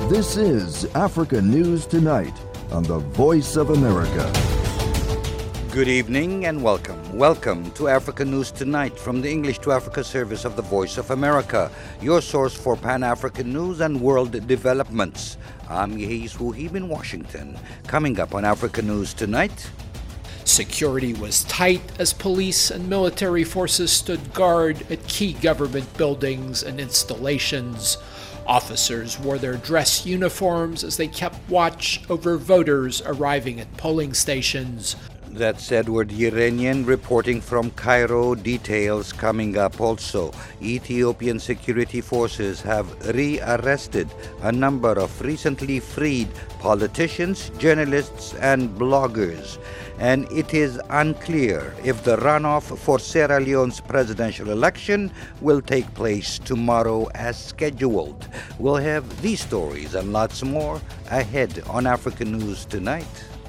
This is Africa News Tonight on the Voice of America. Good evening and welcome. Welcome to Africa News Tonight from the English to Africa service of the Voice of America, your source for Pan-African news and world developments. I'm Yehis Wuhib in Washington. Coming up on Africa News Tonight. Security was tight as police and military forces stood guard at key government buildings and installations. Officers wore their dress uniforms as they kept watch over voters arriving at polling stations. That's Edward Yeranian reporting from Cairo. Details coming up also. Ethiopian security forces have rearrested a number of recently freed politicians, journalists, and bloggers. And it is unclear if the runoff for Sierra Leone's presidential election will take place tomorrow as scheduled. We'll have these stories and lots more ahead on Africa News Tonight.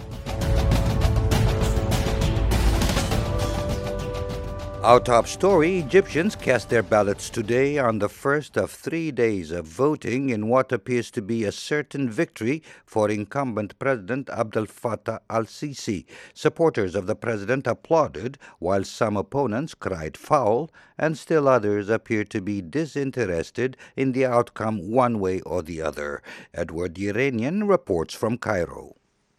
Our top story, Egyptians cast their ballots today on the first of 3 days of voting in what appears to be a certain victory for incumbent President Abdel Fattah al-Sisi. Supporters of the president applauded, while some opponents cried foul, and still others appear to be disinterested in the outcome one way or the other. Edward Yeranian reports from Cairo.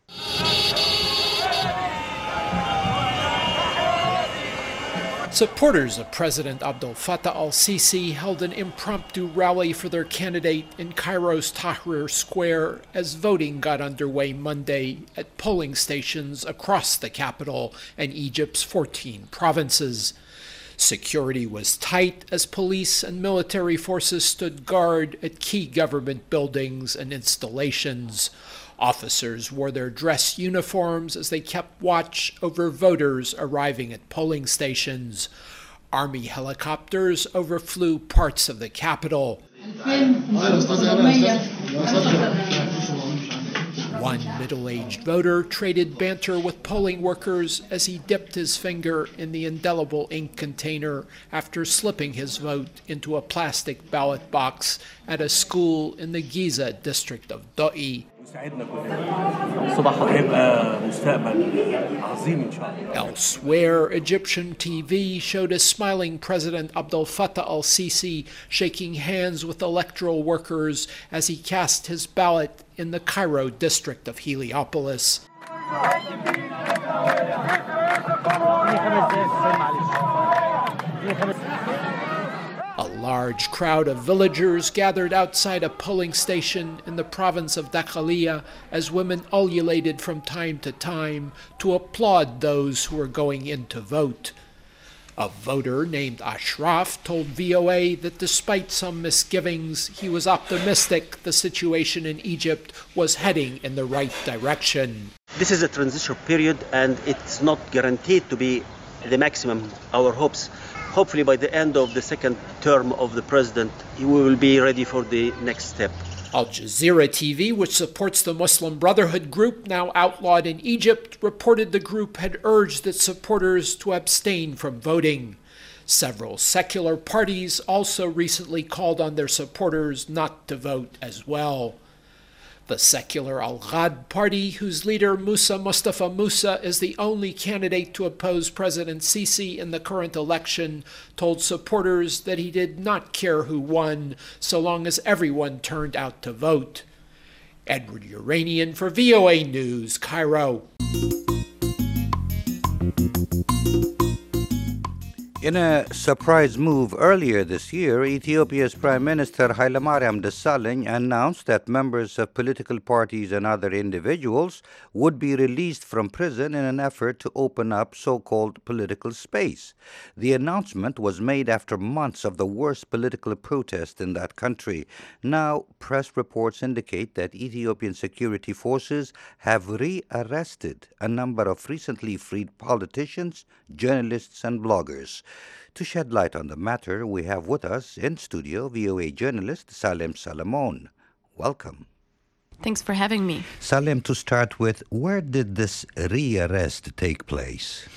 Supporters of President Abdel Fattah al-Sisi held an impromptu rally for their candidate in Cairo's Tahrir Square as voting got underway Monday at polling stations across the capital and Egypt's 14 provinces. Security was tight as police and military forces stood guard at key government buildings and installations. Officers wore their dress uniforms as they kept watch over voters arriving at polling stations. Army helicopters overflew parts of the capital. One middle-aged voter traded banter with polling workers as he dipped his finger in the indelible ink container after slipping his vote into a plastic ballot box at a school in the Giza district of Doi. Elsewhere, Egyptian TV showed a smiling President Abdel Fattah al-Sisi shaking hands with electoral workers as he cast his ballot in the Cairo district of Heliopolis. A large crowd of villagers gathered outside a polling station in the province of Dakhaliya as women ululated from time to time to applaud those who were going in to vote. A voter named Ashraf told VOA that despite some misgivings, he was optimistic the situation in Egypt was heading in the right direction. This is a transition period and it's not guaranteed to be the maximum, our hopes. Hopefully by the end of the second term of the president, we will be ready for the next step. Al Jazeera TV, which supports the Muslim Brotherhood group now outlawed in Egypt, reported the group had urged its supporters to abstain from voting. Several secular parties also recently called on their supporters not to vote as well. The secular Al-Ghad party, whose leader Musa Mustafa Musa is the only candidate to oppose President Sisi in the current election, told supporters that he did not care who won so long as everyone turned out to vote. Edward Yeranian for VOA News, Cairo. In a surprise move earlier this year, Ethiopia's Prime Minister Hailemariam Desalegn announced that members of political parties and other individuals would be released from prison in an effort to open up so-called political space. The announcement was made after months of the worst political protest in that country. Now, press reports indicate that Ethiopian security forces have rearrested a number of recently freed politicians, journalists, and bloggers. To shed light on the matter, we have with us in studio VOA journalist Salem Salamon. Welcome. Thanks for having me. Salem, to start with, where did this rearrest take place?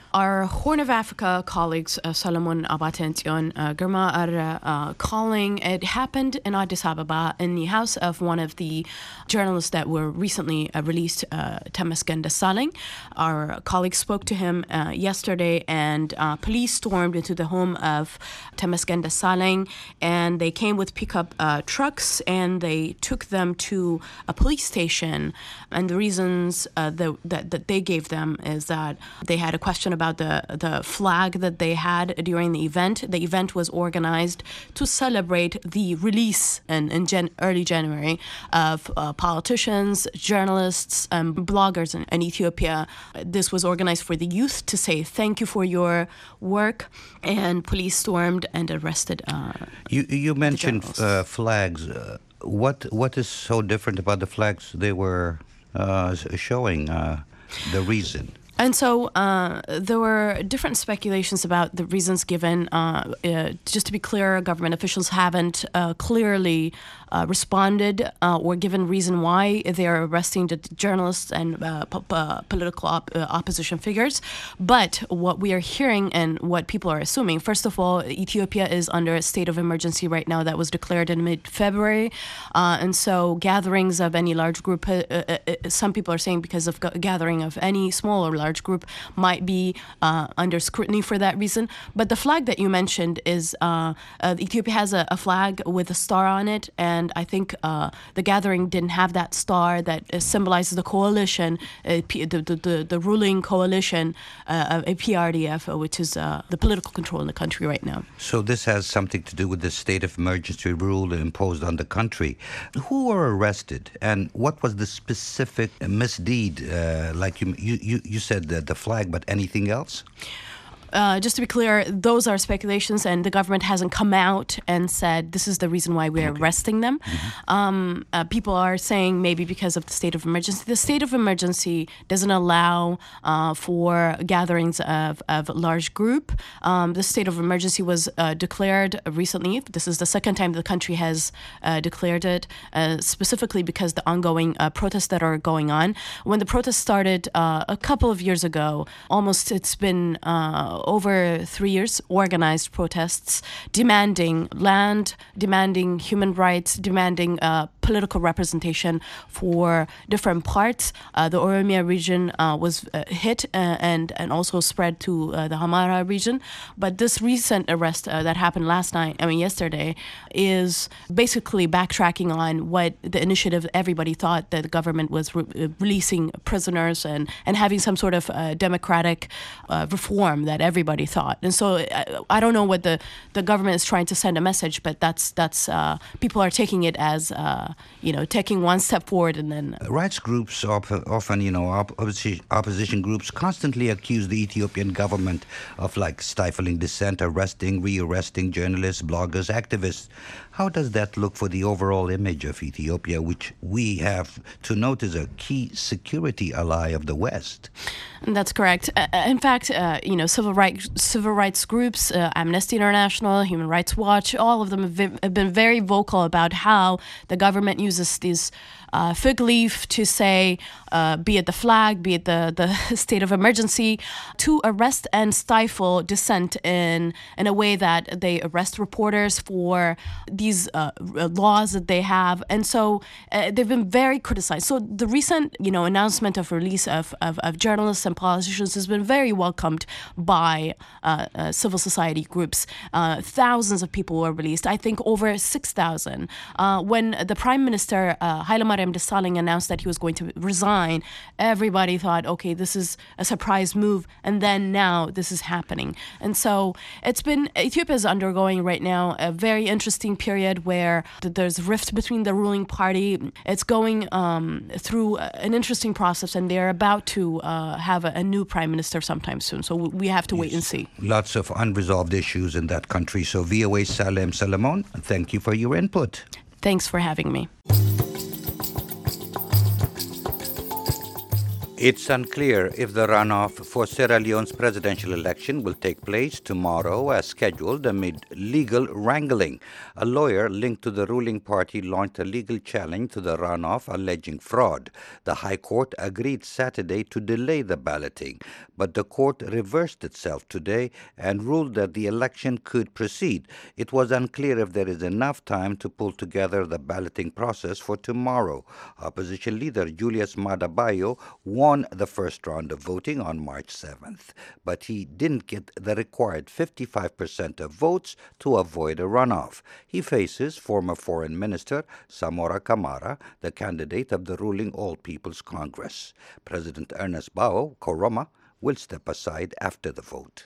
Our Horn of Africa colleagues, Solomon Abate and Tion Girma, are calling. It happened in Addis Ababa in the house of one of the journalists that were recently released, Temesgen Desalegn. Our colleagues spoke to him yesterday, and police stormed into the home of Temesgen Desalegn, and they came with pickup trucks, and they took them to a police station. And the reasons that they gave them is that they had a question about the flag that they had during the event. The event was organized to celebrate the release in early January of politicians, journalists, bloggers in Ethiopia. This was organized for the youth to say thank you for your work, and police stormed and arrested. You mentioned flags. What is so different about the flags they were showing? The reason. And so there were different speculations about the reasons given. Just to be clear, government officials haven't clearly responded or given reason why they are arresting the journalists and political opposition figures. But what we are hearing and what people are assuming, first of all, Ethiopia is under a state of emergency right now that was declared in mid-February. And so gatherings of any large group, some people are saying because of gathering of any small or large group might be under scrutiny for that reason. But the flag that you mentioned is Ethiopia has a flag with a star on it, and I think the gathering didn't have that star that symbolizes the coalition, the ruling coalition, PRDF, which is the political control in the country right now. So this has something to do with the state of emergency rule imposed on the country. Who were arrested, and what was the specific misdeed? Like you said the flag, but anything else? Just to be clear, those are speculations, and the government hasn't come out and said this is the reason why we're arresting them. Mm-hmm. People are saying maybe because of the state of emergency. The state of emergency doesn't allow for gatherings of a large group. The state of emergency was declared recently. This is the second time the country has declared it, specifically because the ongoing protests that are going on. When the protests started a couple of years ago, it's been over 3 years, organized protests demanding land, demanding human rights, demanding political representation for different parts. The Oromia region was hit and also spread to the Hamara region. But this recent arrest that happened yesterday, is basically backtracking on what the initiative everybody thought that the government was releasing prisoners and having some sort of democratic reform that everybody thought. And so I don't know what the government is trying to send a message, but that's people are taking it as taking one step forward and then rights groups often opposition groups constantly accuse the Ethiopian government of stifling dissent, arresting, rearresting journalists, bloggers, activists. How does that look for the overall image of Ethiopia, which we have to note is a key security ally of the West? That's correct. In fact, civil rights groups, Amnesty International, Human Rights Watch, all of them have been very vocal about how the government uses these fig leaf to say, be it the flag, be it the state of emergency, to arrest and stifle dissent in a way that they arrest reporters for these laws that they have. And so they've been very criticized. So the recent, announcement of release of journalists and politicians has been very welcomed by civil society groups. Thousands of people were released. I think over 6,000. When the Prime Minister, Hailemariam Desalegn, announced that he was going to resign, everybody thought, okay, this is a surprise move. And then now this is happening. And so Ethiopia is undergoing right now a very interesting period where there's rift between the ruling party. It's going through an interesting process, and they're about to have a new prime minister sometime soon. So we have to wait and see. Lots of unresolved issues in that country. So VOA Salem Solomon, thank you for your input. Thanks for having me. It's unclear if the runoff for Sierra Leone's presidential election will take place tomorrow as scheduled amid legal wrangling. A lawyer linked to the ruling party launched a legal challenge to the runoff alleging fraud. The High Court agreed Saturday to delay the balloting, but the court reversed itself today and ruled that the election could proceed. It was unclear if there is enough time to pull together the balloting process for tomorrow. Opposition leader Julius Maada Bio won the first round of voting on March 7th, but he didn't get the required 55% of votes to avoid a runoff. He faces former Foreign Minister Samora Kamara, the candidate of the ruling All People's Congress. President Ernest Bao Koroma will step aside after the vote.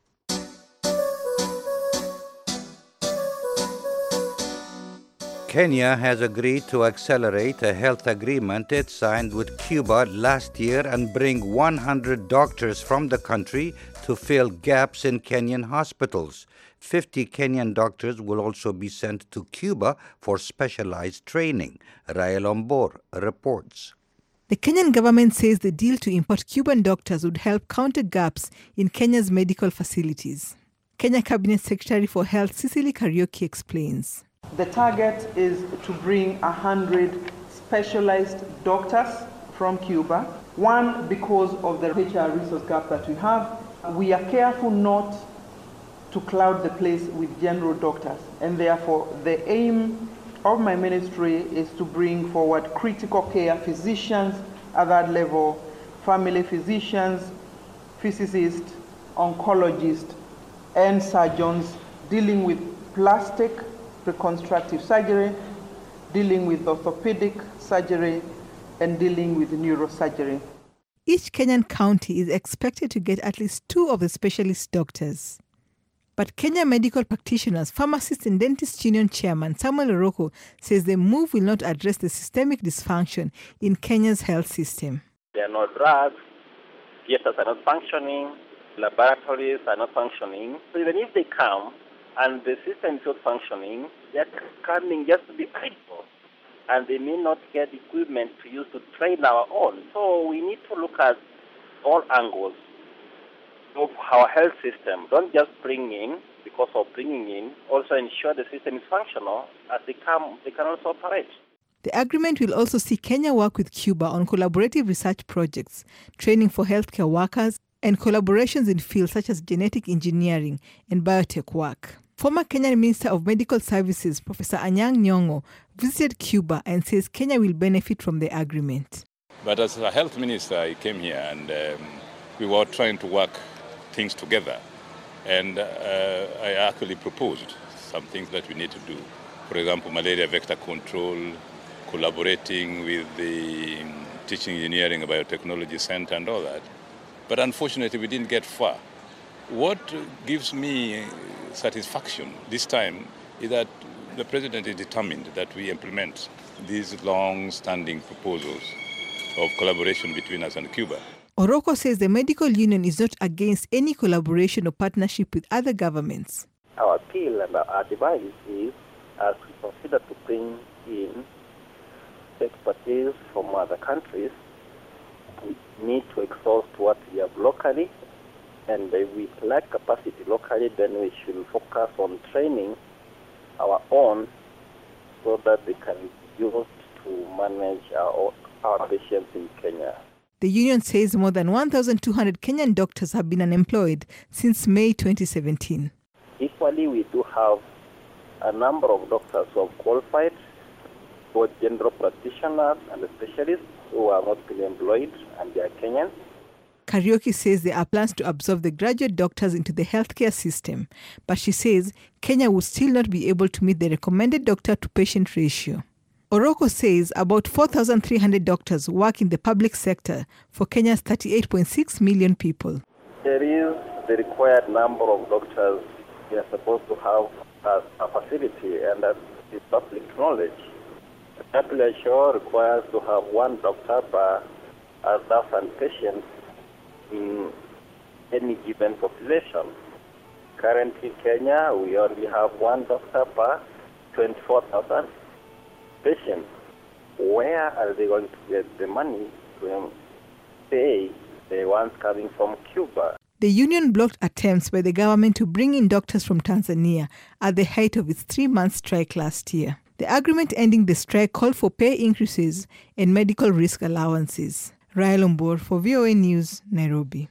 Kenya has agreed to accelerate a health agreement it signed with Cuba last year and bring 100 doctors from the country to fill gaps in Kenyan hospitals. 50 Kenyan doctors will also be sent to Cuba for specialized training. Rael Ombor reports. The Kenyan government says the deal to import Cuban doctors would help counter gaps in Kenya's medical facilities. Kenya Cabinet Secretary for Health Cecily Kariuki explains. The target is to bring 100 specialized doctors from Cuba. One, because of the HR resource gap that we have. We are careful not to cloud the place with general doctors, and therefore the aim of my ministry is to bring forward critical care physicians at that level, family physicians, physicists, oncologists, and surgeons dealing with plastic reconstructive surgery, dealing with orthopedic surgery, and dealing with neurosurgery. Each Kenyan county is expected to get at least 2 of the specialist doctors. But Kenya Medical Practitioners, Pharmacists and Dentists Union Chairman Samuel Oroko says the move will not address the systemic dysfunction in Kenya's health system. There are no drugs, theaters are not functioning, laboratories are not functioning. So even if they come, and the system is not functioning, they're coming just to be idle. And they may not get equipment to use to train our own. So we need to look at all angles of our health system. Don't just bring in because of bringing in. Also ensure the system is functional. As they come, they can also operate. The agreement will also see Kenya work with Cuba on collaborative research projects, training for healthcare workers, and collaborations in fields such as genetic engineering and biotech work. Former Kenyan Minister of Medical Services, Professor Anyang' Nyong'o, visited Cuba and says Kenya will benefit from the agreement. But as a health minister, I came here and we were trying to work things together. And I actually proposed some things that we need to do. For example, malaria vector control, collaborating with the Teaching Engineering and Biotechnology Center and all that. But unfortunately, we didn't get far. What gives me satisfaction this time is that the president is determined that we implement these long-standing proposals of collaboration between us and Cuba. Oroko says the medical union is not against any collaboration or partnership with other governments. Our appeal and our advice is, as we consider to bring in expertise from other countries, we need to exhaust what we have locally, and if we lack capacity locally, then we should focus on training our own so that they can be used to manage our patients in Kenya. The union says more than 1,200 Kenyan doctors have been unemployed since May 2017. Equally, we do have a number of doctors who have qualified, both general practitioners and specialists who are not fully employed, and they are Kenyan. Kariuki says there are plans to absorb the graduate doctors into the healthcare system, but she says Kenya will still not be able to meet the recommended doctor-to-patient ratio. Oroko says about 4,300 doctors work in the public sector for Kenya's 38.6 million people. There is the required number of doctors we are supposed to have as a facility, and that is public knowledge. The WHO requires to have one doctor per 1,000 patients in any given population. Currently in Kenya, we only have one doctor per 24,000 patients. Where are they going to get the money to pay the ones coming from Cuba. The union blocked attempts by the government to bring in doctors from Tanzania at the height of its 3-month strike last year. The agreement ending the strike called for pay increases and medical risk allowances. Rael Ombor for VOA News, Nairobi.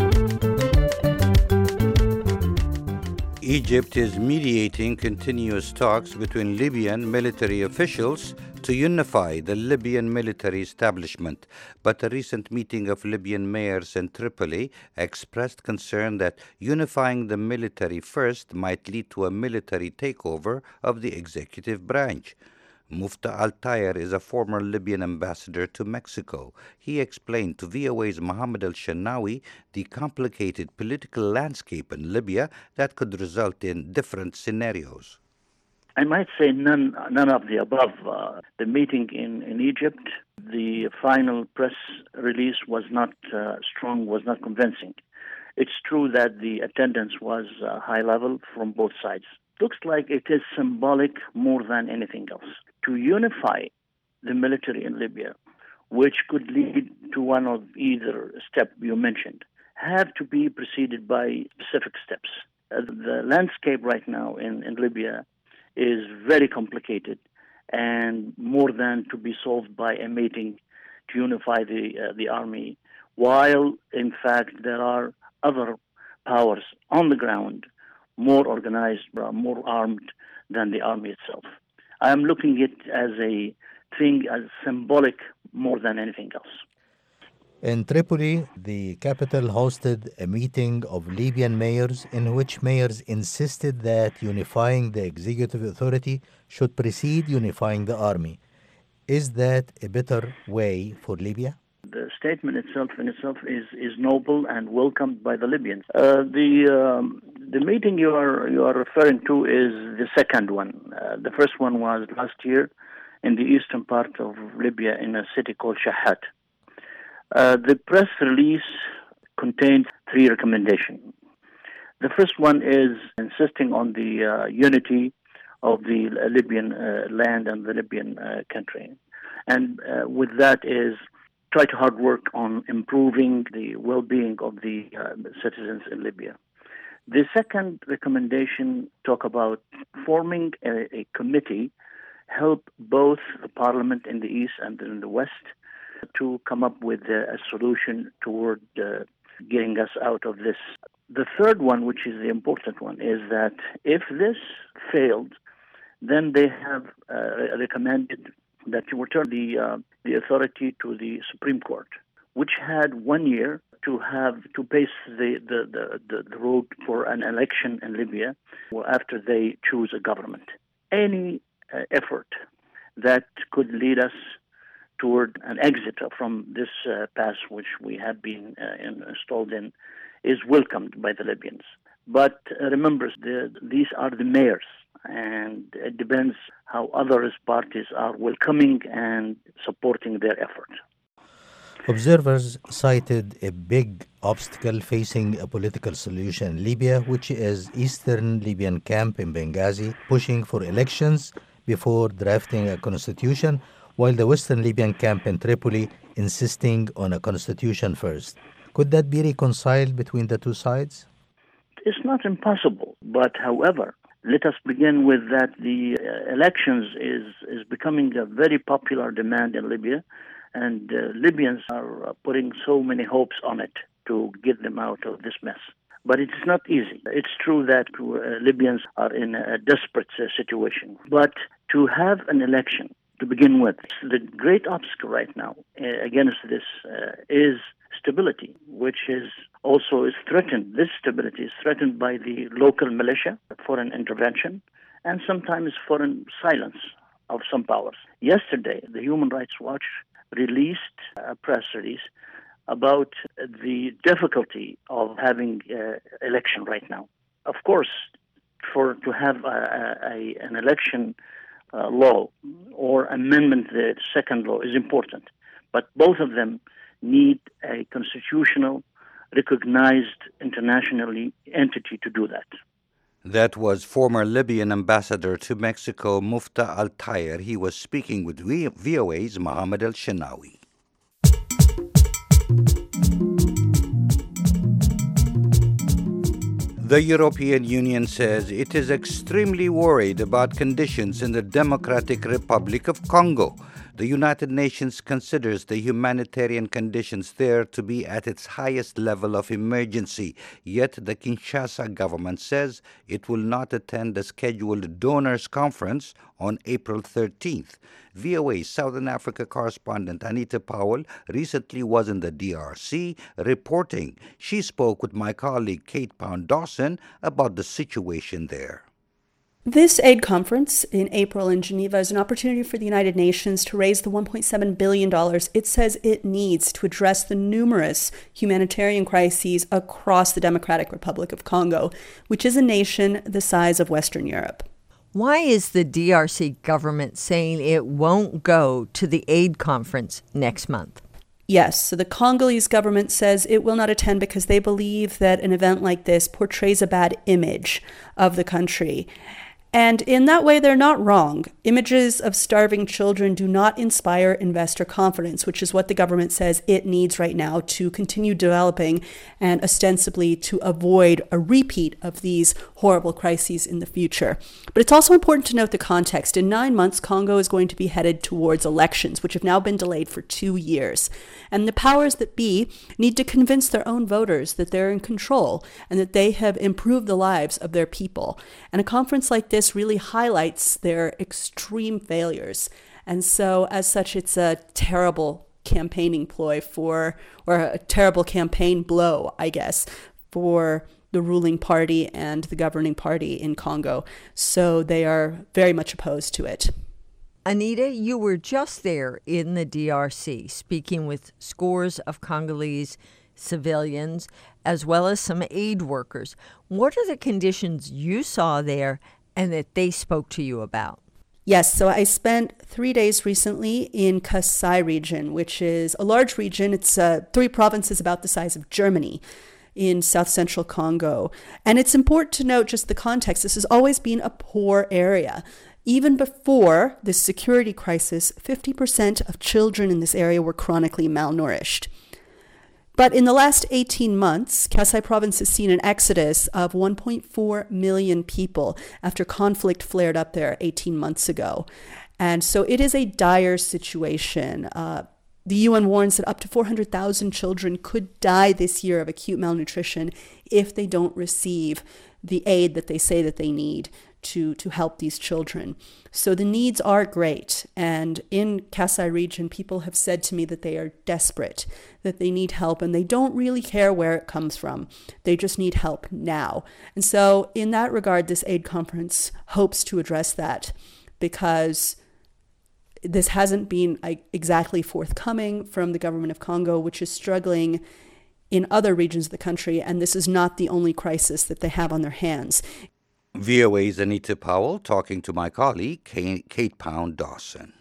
Egypt is mediating continuous talks between Libyan military officials to unify the Libyan military establishment, but a recent meeting of Libyan mayors in Tripoli expressed concern that unifying the military first might lead to a military takeover of the executive branch. Mufta Al-Tayr is a former Libyan ambassador to Mexico. He explained to VOA's Mohammed Al-Shanawi the complicated political landscape in Libya that could result in different scenarios. I might say none of the above. The meeting in Egypt, the final press release was not strong, was not convincing. It's true that the attendance was high level from both sides. Looks like it is symbolic more than anything else. To unify the military in Libya, which could lead to one of either step you mentioned, have to be preceded by specific steps. The landscape right now in Libya is very complicated and more than to be solved by a meeting to unify the army, while in fact there are other powers on the ground, more organized, more armed than the army itself. I am looking at it as a thing, as symbolic more than anything else. In Tripoli, the capital hosted a meeting of Libyan mayors in which mayors insisted that unifying the executive authority should precede unifying the army. Is that a better way for Libya? The statement itself is noble and welcomed by the Libyans. The meeting you are referring to is the second one. The first one was last year in the eastern part of Libya in a city called Shahat. The press release contained 3 recommendations. The first one is insisting on the unity of the Libyan land and the Libyan country. And with that is try to hard work on improving the well-being of the citizens in Libya. The second recommendation talk about forming a committee, help both the parliament in the east and in the west to come up with a solution toward getting us out of this. The third one, which is the important one, is that if this failed, then they have recommended that you return the authority to the Supreme Court, which had 1 year to pace the road for an election in Libya after they choose a government. Any effort that could lead us toward an exit from this path which we have been installed in is welcomed by the Libyans. But remember, these are the mayors, and it depends how other parties are welcoming and supporting their effort. Observers cited a big obstacle facing a political solution in Libya, which is Eastern Libyan camp in Benghazi pushing for elections before drafting a constitution, while the Western Libyan camp in Tripoli insisting on a constitution first. Could that be reconciled between the two sides? It's not impossible, but however, let us begin with that the elections is becoming a very popular demand in Libya, and Libyans are putting so many hopes on it to get them out of this mess. But it's not easy. It's true that Libyans are in a desperate situation. But to have an election to begin with, the great obstacle right now against this is stability, which is threatened. This stability is threatened by the local militia, foreign intervention, and sometimes foreign silence of some powers. Yesterday, the Human Rights Watch released a press release about the difficulty of having election right now. Of course, to have an election law or amendment the second law is important, but both of them need a constitutional, recognized internationally entity to do that. That was former Libyan ambassador to Mexico, Mufta Al-Tayr. He was speaking with VOA's Mohammed Al-Shanawi. The European Union says it is extremely worried about conditions in the Democratic Republic of Congo. The United Nations considers the humanitarian conditions there to be at its highest level of emergency, yet the Kinshasa government says it will not attend the scheduled donors conference on April 13th. VOA Southern Africa correspondent Anita Powell recently was in the DRC reporting. She spoke with my colleague Kate Pound-Dawson about the situation there. This aid conference in April in Geneva is an opportunity for the United Nations to raise the $1.7 billion it says it needs to address the numerous humanitarian crises across the Democratic Republic of Congo, which is a nation the size of Western Europe. Why is the DRC government saying it won't go to the aid conference next month? Yes, so the Congolese government says it will not attend because they believe that an event like this portrays a bad image of the country. And in that way, they're not wrong. Images of starving children do not inspire investor confidence, which is what the government says it needs right now to continue developing and ostensibly to avoid a repeat of these horrible crises in the future. But it's also important to note the context. In 9 months, Congo is going to be headed towards elections, which have now been delayed for 2 years. And the powers that be need to convince their own voters that they're in control and that they have improved the lives of their people. And a conference like this really highlights their extreme failures. And so, as such, it's a terrible campaigning ploy or a terrible campaign blow, I guess, for the ruling party and the governing party in Congo. So they are very much opposed to it. Anita, you were just there in the DRC, speaking with scores of Congolese civilians, as well as some aid workers. What are the conditions you saw there and that they spoke to you about? Yes, so I spent 3 days recently in Kasai region, which is a large region. It's 3 provinces about the size of Germany in south central Congo. And it's important to note just the context. This has always been a poor area. Even before this security crisis, 50% of children in this area were chronically malnourished. But in the last 18 months, Kasai province has seen an exodus of 1.4 million people after conflict flared up there 18 months ago. And so it is a dire situation. The UN warns that up to 400,000 children could die this year of acute malnutrition if they don't receive the aid that they say that they need to help these children. So the needs are great. And in Kasai region, people have said to me that they are desperate, that they need help, and they don't really care where it comes from. They just need help now. And so in that regard, this aid conference hopes to address that, because this hasn't been exactly forthcoming from the government of Congo, which is struggling in other regions of the country, and this is not the only crisis that they have on their hands. VOA's Anita Powell talking to my colleague, Kate Pound-Dawson.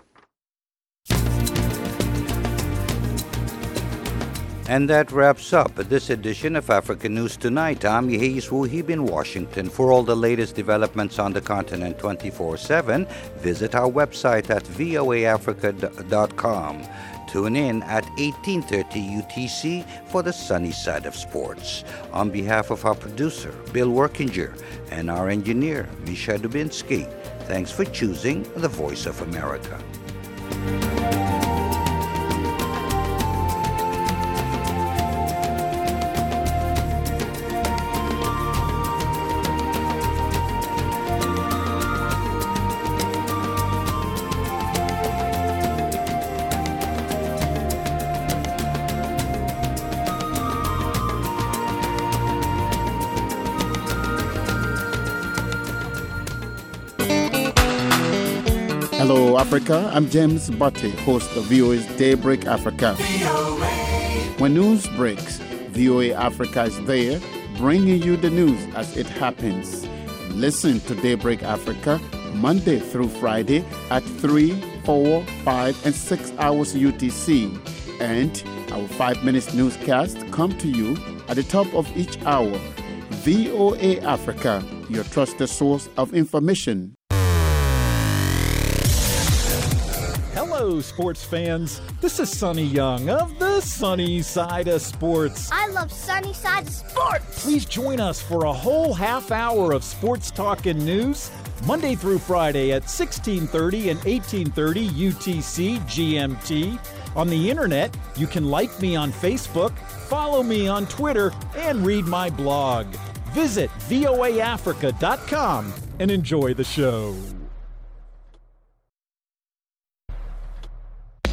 And that wraps up this edition of Africa News Tonight. I'm Yehis Wuhib in Washington. For all the latest developments on the continent 24/7, visit our website at voaafrica.com. Tune in at 18:30 UTC for the sunny side of sports. On behalf of our producer, Bill Workinger, and our engineer, Misha Dubinsky, thanks for choosing the Voice of America. Hello, Africa. I'm James Butte, host of VOA's Daybreak Africa. When news breaks, VOA Africa is there, bringing you the news as it happens. Listen to Daybreak Africa Monday through Friday at 3, 4, 5, and 6 hours UTC. And our 5-minute newscast come to you at the top of each hour. VOA Africa, your trusted source of information. Hello, Hello, sports fans. This is Sonny Young of the Sunny Side of Sports. I love Sunny Side of Sports. Please join us for a whole half hour of sports talk and news, Monday through Friday at 1630 and 1830 UTC GMT. On the internet, you can like me on Facebook, follow me on Twitter, and read my blog. Visit voaafrica.com and enjoy the show.